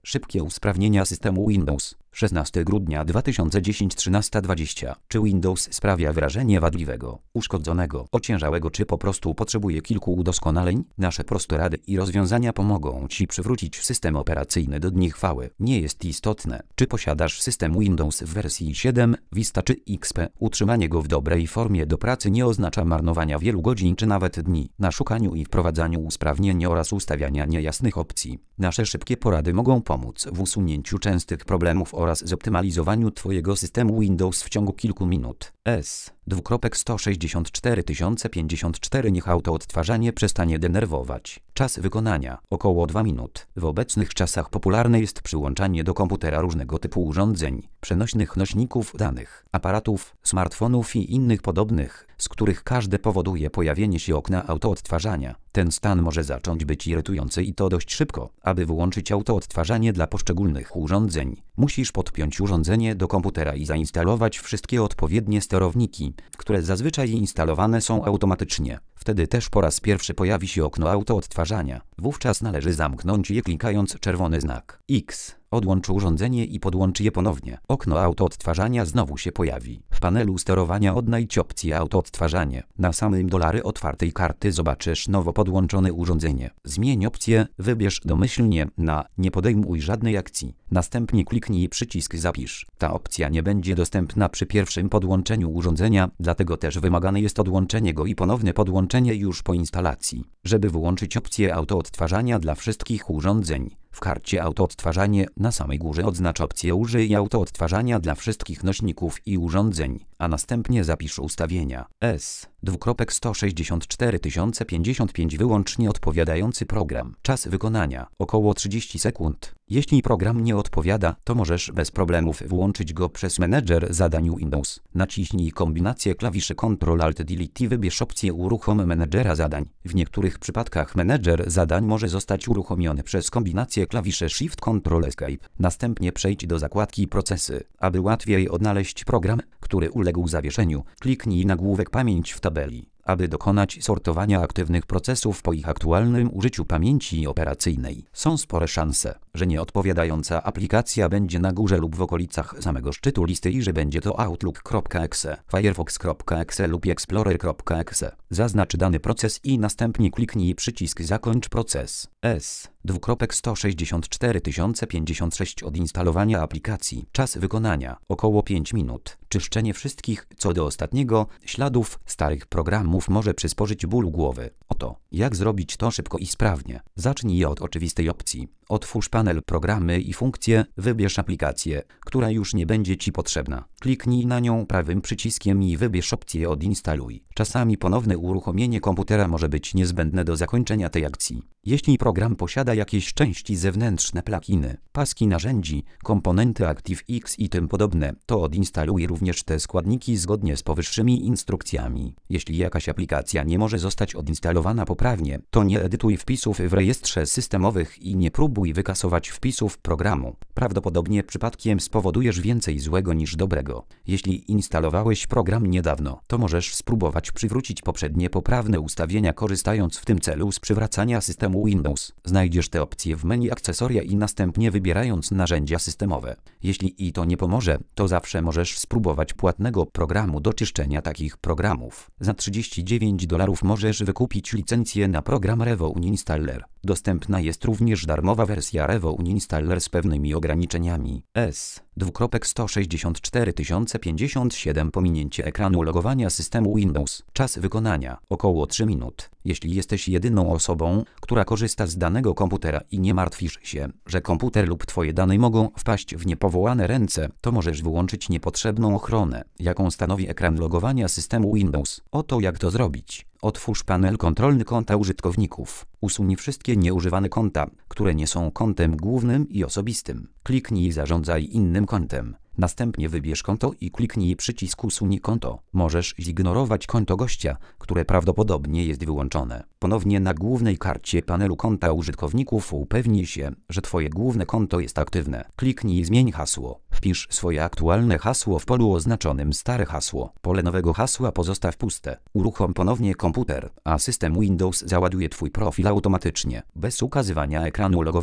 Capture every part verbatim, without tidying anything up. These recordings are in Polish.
Szybkie usprawnienia systemu Windows. szesnastego grudnia dwa tysiące dziesiątego trzynaście dwadzieścia. Czy Windows sprawia wrażenie wadliwego, uszkodzonego, ociężałego, czy po prostu potrzebuje kilku udoskonaleń? Nasze proste rady i rozwiązania pomogą Ci przywrócić system operacyjny do dni chwały. Nie jest istotne, czy posiadasz system Windows w wersji siedem, Vista czy X P. Utrzymanie go w dobrej formie do pracy nie oznacza marnowania wielu godzin czy nawet dni na szukaniu i wprowadzaniu usprawnień oraz ustawiania niejasnych opcji. Nasze szybkie porady mogą pomóc w usunięciu częstych problemów oraz zoptymalizowaniu Twojego systemu Windows w ciągu kilku minut. S. sto sześćdziesiąt cztery tysiące pięćdziesiąt cztery. Niech autoodtwarzanie przestanie denerwować. Czas wykonania około dwa minut. W obecnych czasach popularne jest przyłączanie do komputera różnego typu urządzeń, przenośnych nośników danych, aparatów, smartfonów i innych podobnych, z których każde powoduje pojawienie się okna autoodtwarzania. Ten stan może zacząć być irytujący i to dość szybko. Aby wyłączyć autoodtwarzanie dla poszczególnych urządzeń, musisz podpiąć urządzenie do komputera i zainstalować wszystkie odpowiednie sterowniki, które zazwyczaj instalowane są automatycznie. Wtedy też po raz pierwszy pojawi się okno autoodtwarzania. Wówczas należy zamknąć je klikając czerwony znak X. Odłącz urządzenie i podłącz je ponownie. Okno autoodtwarzania znowu się pojawi. W panelu sterowania odnajdź opcję autoodtwarzanie. Na samym dolary otwartej karty zobaczysz nowo podłączone urządzenie. Zmień opcję, wybierz domyślnie na nie podejmuj żadnej akcji. Następnie kliknij przycisk zapisz. Ta opcja nie będzie dostępna przy pierwszym podłączeniu urządzenia, dlatego też wymagane jest odłączenie go i ponowne podłączenie już po instalacji. Żeby wyłączyć opcję autoodtwarzania dla wszystkich urządzeń, w karcie autoodtwarzanie na samej górze oznacz opcję użyj autoodtwarzania dla wszystkich nośników i urządzeń, a następnie zapisz ustawienia. S. sto sześćdziesiąt cztery tysiące pięćdziesiąt pięć. Wyłącznie odpowiadający program. Czas wykonania około trzydzieści sekund. Jeśli program nie odpowiada, to możesz bez problemów włączyć go przez menedżer zadań Windows. Naciśnij kombinację klawiszy kontrol alt delete i wybierz opcję uruchom menedżera zadań. W niektórych przypadkach menedżer zadań może zostać uruchomiony przez kombinację klawiszy shift kontrol escape. Następnie przejdź do zakładki procesy. Aby łatwiej odnaleźć program, który uległ zawieszeniu, kliknij nagłówek pamięć w tabeli. Aby dokonać sortowania aktywnych procesów po ich aktualnym użyciu pamięci operacyjnej, są spore szanse, że nieodpowiadająca aplikacja będzie na górze lub w okolicach samego szczytu listy i że będzie to Outlook kropka e xe, Firefox kropka e xe lub Explorer kropka e xe. Zaznacz dany proces i następnie kliknij przycisk zakończ proces. S. sto sześćdziesiąt cztery tysiące pięćdziesiąt sześć. Od instalowania aplikacji. Czas wykonania około pięć minut. Czyszczenie wszystkich, co do ostatniego, śladów starych programów może przysporzyć bólu głowy. Oto, jak zrobić to szybko i sprawnie. Zacznij od oczywistej opcji. Otwórz panel programy i funkcje, wybierz aplikację, która już nie będzie Ci potrzebna. Kliknij na nią prawym przyciskiem i wybierz opcję odinstaluj. Czasami ponowne uruchomienie komputera może być niezbędne do zakończenia tej akcji. Jeśli program posiada jakieś części zewnętrzne, pluginy, paski narzędzi, komponenty ActiveX i tym podobne, to odinstaluj również te składniki zgodnie z powyższymi instrukcjami. Jeśli jakaś aplikacja nie może zostać odinstalowana poprawnie, to nie edytuj wpisów w rejestrze systemowych i nie próbuj wykasować wpisów programu. Prawdopodobnie przypadkiem spowodujesz więcej złego niż dobrego. Jeśli instalowałeś program niedawno, to możesz spróbować przywrócić poprzednie poprawne ustawienia korzystając w tym celu z przywracania systemu Windows. Znajdziesz te opcje w menu akcesoria i następnie wybierając narzędzia systemowe. Jeśli i to nie pomoże, to zawsze możesz spróbować płatnego programu do czyszczenia takich programów. Za trzydzieści dziewięć dolarów możesz wykupić licencję na program Revo Uninstaller. Dostępna jest również darmowa wersja Revo Uninstaller z pewnymi ograniczeniami. S. sto sześćdziesiąt cztery tysiące pięćdziesiąt siedem. Pominięcie ekranu logowania systemu Windows. Czas wykonania około trzy minut. Jeśli jesteś jedyną osobą, która korzysta z danego komputera i nie martwisz się, że komputer lub Twoje dane mogą wpaść w niepowołane ręce, to możesz wyłączyć niepotrzebną ochronę, jaką stanowi ekran logowania systemu Windows. Oto jak to zrobić. Otwórz panel kontrolny konta użytkowników. Usuń wszystkie nieużywane konta, które nie są kontem głównym i osobistym. Kliknij zarządzaj innym kontem. Następnie wybierz konto i kliknij przycisk usuń konto. Możesz zignorować konto gościa, które prawdopodobnie jest wyłączone. Ponownie na głównej karcie panelu konta użytkowników upewnij się, że Twoje główne konto jest aktywne. Kliknij zmień hasło. Wpisz swoje aktualne hasło w polu oznaczonym stare hasło. Pole nowego hasła pozostaw puste. Uruchom ponownie komputer, a system Windows załaduje Twój profil automatycznie, bez ukazywania ekranu logowania.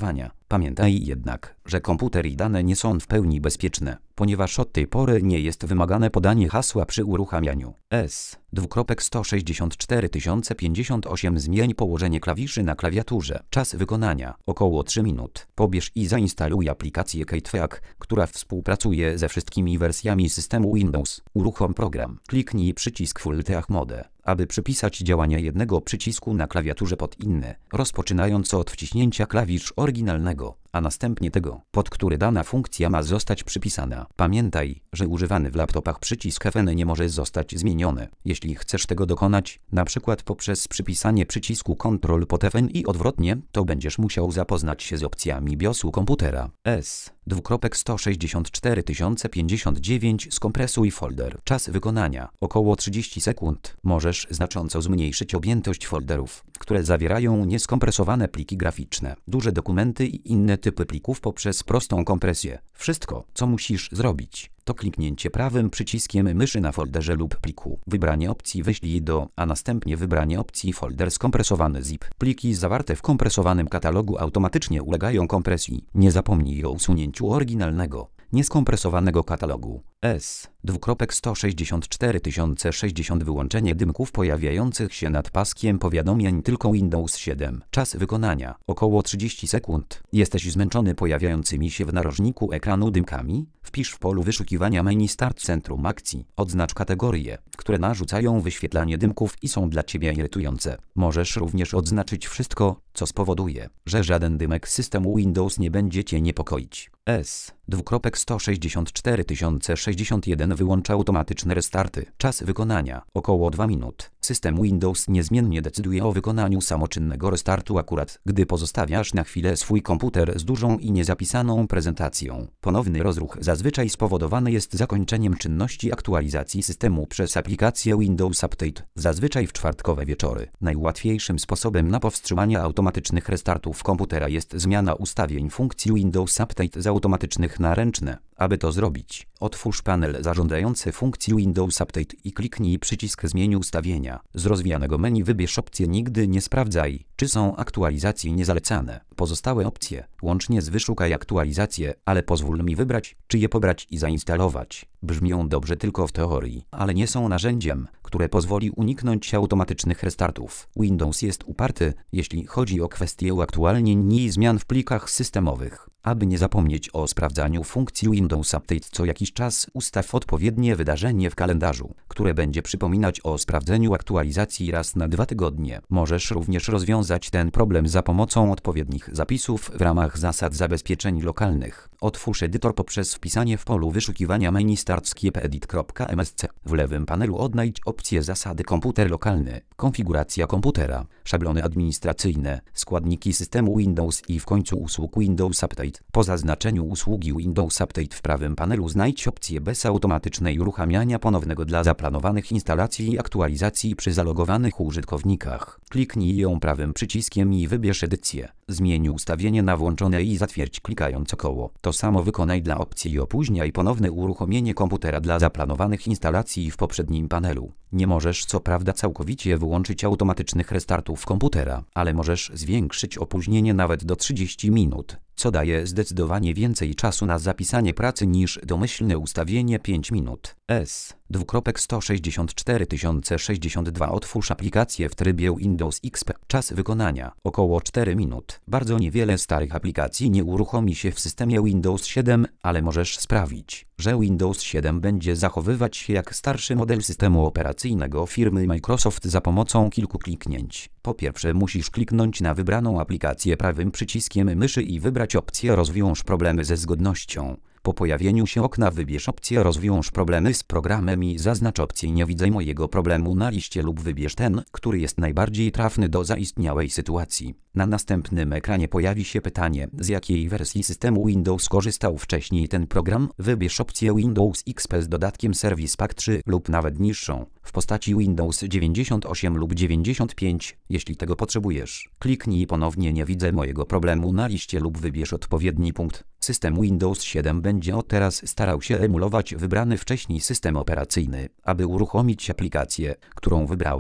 Pamiętaj jednak, że komputer i dane nie są w pełni bezpieczne, ponieważ od tej pory nie jest wymagane podanie hasła przy uruchamianiu. S. sto sześćdziesiąt cztery tysiące pięćdziesiąt osiem. Zmień położenie klawiszy na klawiaturze. Czas wykonania około trzy minut. Pobierz i zainstaluj aplikację K-Tweak, która współpracuje ze wszystkimi wersjami systemu Windows. Uruchom program. Kliknij przycisk Full Text Mode, aby przypisać działanie jednego przycisku na klawiaturze pod inny, rozpoczynając od wciśnięcia klawisz oryginalnego, a następnie tego, pod który dana funkcja ma zostać przypisana. Pamiętaj, że używany w laptopach przycisk F N nie może zostać zmieniony. Jeśli chcesz tego dokonać, na przykład poprzez przypisanie przycisku Ctrl pod F N i odwrotnie, to będziesz musiał zapoznać się z opcjami BIOSu komputera. S. sto sześćdziesiąt cztery tysiące pięćdziesiąt dziewięć. Skompresuj folder. Czas wykonania około trzydzieści sekund. Możesz znacząco zmniejszyć objętość folderów, które zawierają nieskompresowane pliki graficzne, duże dokumenty i inne typy plików poprzez prostą kompresję. Wszystko, co musisz zrobić, to kliknięcie prawym przyciskiem myszy na folderze lub pliku, wybranie opcji wyślij do, a następnie wybranie opcji folder skompresowany zip. Pliki zawarte w kompresowanym katalogu automatycznie ulegają kompresji. Nie zapomnij o usunięciu oryginalnego, nieskompresowanego katalogu. S. sto sześćdziesiąt cztery tysiące sześćdziesiąt. Wyłączenie dymków pojawiających się nad paskiem powiadomień tylko Windows siedem. Czas wykonania około trzydzieści sekund. Jesteś zmęczony pojawiającymi się w narożniku ekranu dymkami? Wpisz w polu wyszukiwania menu Start Centrum Akcji. Odznacz kategorie, które narzucają wyświetlanie dymków i są dla Ciebie irytujące. Możesz również odznaczyć wszystko, co spowoduje, że żaden dymek systemu Windows nie będzie Cię niepokoić. S. sto sześćdziesiąt cztery tysiące sześćdziesiąt jeden. Wyłącza automatyczne restarty. Czas wykonania około dwa minut. System Windows niezmiennie decyduje o wykonaniu samoczynnego restartu akurat, gdy pozostawiasz na chwilę swój komputer z dużą i niezapisaną prezentacją. Ponowny rozruch zazwyczaj spowodowany jest zakończeniem czynności aktualizacji systemu przez aplikację Windows Update, zazwyczaj w czwartkowe wieczory. Najłatwiejszym sposobem na powstrzymanie automatycznych restartów komputera jest zmiana ustawień funkcji Windows Update z automatycznych na ręczne. Aby to zrobić, otwórz panel zarządzający funkcji Windows Update i kliknij przycisk Zmień ustawienia. Z rozwijanego menu wybierz opcję Nigdy nie sprawdzaj, czy są aktualizacje niezalecane. Pozostałe opcje, łącznie z Wyszukaj aktualizacje, ale pozwól mi wybrać, czy je pobrać i zainstalować. Brzmią dobrze tylko w teorii, ale nie są narzędziem, które pozwoli uniknąć automatycznych restartów. Windows jest uparty, jeśli chodzi o kwestię uaktualnień i zmian w plikach systemowych. Aby nie zapomnieć o sprawdzaniu funkcji Windows Update co jakiś czas, ustaw odpowiednie wydarzenie w kalendarzu, które będzie przypominać o sprawdzeniu aktualizacji raz na dwa tygodnie. Możesz również rozwiązać ten problem za pomocą odpowiednich zapisów w ramach zasad zabezpieczeń lokalnych. Otwórz edytor poprzez wpisanie w polu wyszukiwania menu Start Skip Edit.msc. W lewym panelu odnajdź opcję Zasady komputer lokalny, konfiguracja komputera, szablony administracyjne, składniki systemu Windows i w końcu usług Windows Update. Po zaznaczeniu usługi Windows Update w prawym panelu znajdź opcję bez automatycznej uruchamiania ponownego dla zaplanowanych instalacji i aktualizacji przy zalogowanych użytkownikach. Kliknij ją prawym przyciskiem i wybierz edycję. Zmień ustawienie na włączone i zatwierdź klikając około. To samo wykonaj dla opcji opóźniaj ponowne uruchomienie komputera dla zaplanowanych instalacji w poprzednim panelu. Nie możesz co prawda całkowicie wyłączyć automatycznych restartów komputera, ale możesz zwiększyć opóźnienie nawet do trzydziestu minut, co daje zdecydowanie więcej czasu na zapisanie pracy niż domyślne ustawienie pięć minut. S. sto sześćdziesiąt cztery tysiące sześćdziesiąt dwa. Otwórz aplikację w trybie Windows X P. Czas wykonania około cztery minut. Bardzo niewiele starych aplikacji nie uruchomi się w systemie Windows siedem, ale możesz sprawić, że Windows siedem będzie zachowywać się jak starszy model systemu operacyjnego firmy Microsoft za pomocą kilku kliknięć. Po pierwsze musisz kliknąć na wybraną aplikację prawym przyciskiem myszy i wybrać opcję Rozwiąż problemy ze zgodnością. Po pojawieniu się okna wybierz opcję Rozwiąż problemy z programem i zaznacz opcję Nie widzę mojego problemu na liście lub wybierz ten, który jest najbardziej trafny do zaistniałej sytuacji. Na następnym ekranie pojawi się pytanie, z jakiej wersji systemu Windows korzystał wcześniej ten program. Wybierz opcję Windows X P z dodatkiem Service Pack trzy lub nawet niższą, w postaci Windows dziewięćdziesiąt osiem lub dziewięćdziesiąt pięć, jeśli tego potrzebujesz. Kliknij ponownie Nie widzę mojego problemu na liście lub wybierz odpowiedni punkt. System Windows siedem będzie od teraz starał się emulować wybrany wcześniej system operacyjny. Aby uruchomić aplikację, którą wybrałeś,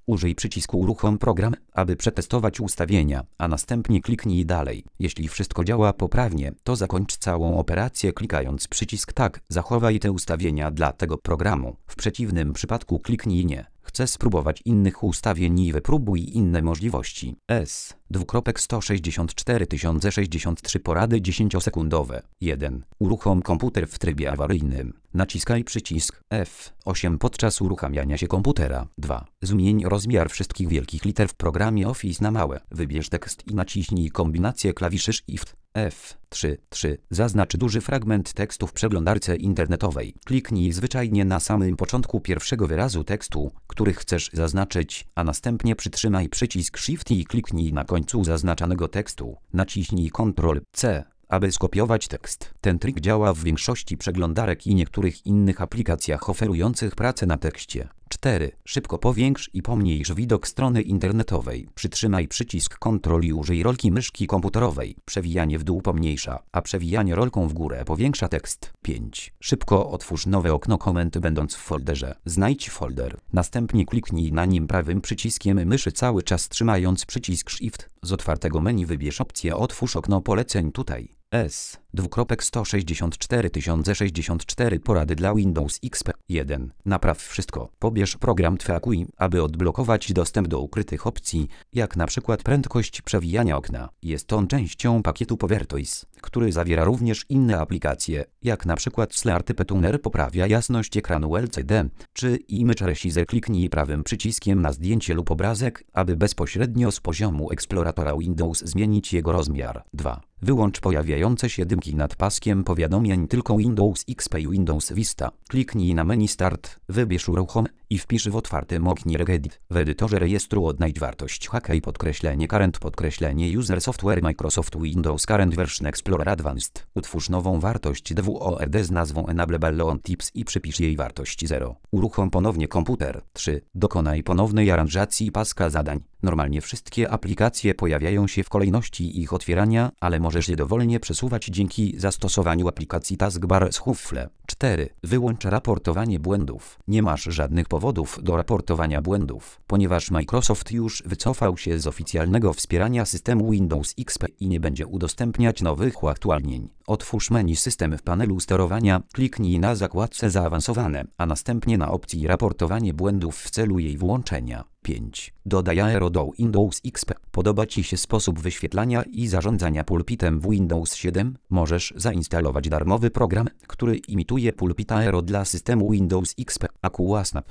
Użyj przycisku Uruchom program, aby przetestować ustawienia, a następnie kliknij dalej. Jeśli wszystko działa poprawnie, to zakończ całą operację klikając przycisk Tak. Zachowaj te ustawienia dla tego programu. W przeciwnym przypadku kliknij Nie. Chcę spróbować innych ustawień i wypróbuj inne możliwości. S. sto sześćdziesiąt cztery tysiące sześćdziesiąt trzy porady dziesięciosekundowe. jeden. Uruchom komputer w trybie awaryjnym. Naciskaj przycisk F osiem podczas uruchamiania się komputera. dwa. Zmień rozmiar wszystkich wielkich liter w programie Office na małe. Wybierz tekst i naciśnij kombinację klawiszy Shift F trzy trzy. Zaznacz duży fragment tekstu w przeglądarce internetowej. Kliknij zwyczajnie na samym początku pierwszego wyrazu tekstu, który chcesz zaznaczyć, a następnie przytrzymaj przycisk Shift i kliknij na końcu zaznaczanego tekstu. Naciśnij kontrol C, aby skopiować tekst. Ten trik działa w większości przeglądarek i niektórych innych aplikacjach oferujących pracę na tekście. cztery. Szybko powiększ i pomniejsz widok strony internetowej. Przytrzymaj przycisk Ctrl i użyj rolki myszki komputerowej. Przewijanie w dół pomniejsza, a przewijanie rolką w górę powiększa tekst. pięć. Szybko otwórz nowe okno komend będąc w folderze. Znajdź folder. Następnie kliknij na nim prawym przyciskiem myszy cały czas trzymając przycisk Shift. Z otwartego menu wybierz opcję Otwórz okno poleceń tutaj. S. sto sześćdziesiąt cztery tysiące sześćdziesiąt cztery porady dla Windows X P. jeden. Napraw wszystko. Pobierz program TFAQuI, aby odblokować dostęp do ukrytych opcji, jak na przykład prędkość przewijania okna. Jest on częścią pakietu PowerToys, który zawiera również inne aplikacje, jak na przykład Sleartype Tuner poprawia jasność ekranu L C D, czy Image Resizer. Kliknij prawym przyciskiem na zdjęcie lub obrazek, aby bezpośrednio z poziomu eksploratora Windows zmienić jego rozmiar. dwa. Wyłącz pojawiające się dymki nad paskiem powiadomień tylko Windows X P i Windows Vista. Kliknij na menu Start, wybierz Uruchom i wpisz w otwartym oknie Regedit. W edytorze rejestru odnajdź wartość H K I podkreślenie Current podkreślenie User Software Microsoft Windows Current Version Explorer Advanced. Utwórz nową wartość D W O R D z nazwą Enable on Tips i przypisz jej wartość zero. Uruchom ponownie komputer. trzy. Dokonaj ponownej aranżacji paska zadań. Normalnie wszystkie aplikacje pojawiają się w kolejności ich otwierania, ale możesz je dowolnie przesuwać dzięki zastosowaniu aplikacji Taskbar z Shuffle. cztery. Wyłącz raportowanie błędów. Nie masz żadnych powodów do raportowania błędów, ponieważ Microsoft już wycofał się z oficjalnego wspierania systemu Windows X P i nie będzie udostępniać nowych uaktualnień. Otwórz menu System w panelu sterowania, kliknij na zakładce Zaawansowane, a następnie na opcji Raportowanie błędów w celu jej włączenia. pięć. Dodaj Aero do Windows X P. Podoba Ci się sposób wyświetlania i zarządzania pulpitem w Windows siedem? Możesz zainstalować darmowy program, który imituje pulpit Aero dla systemu Windows X P. Aquasnap.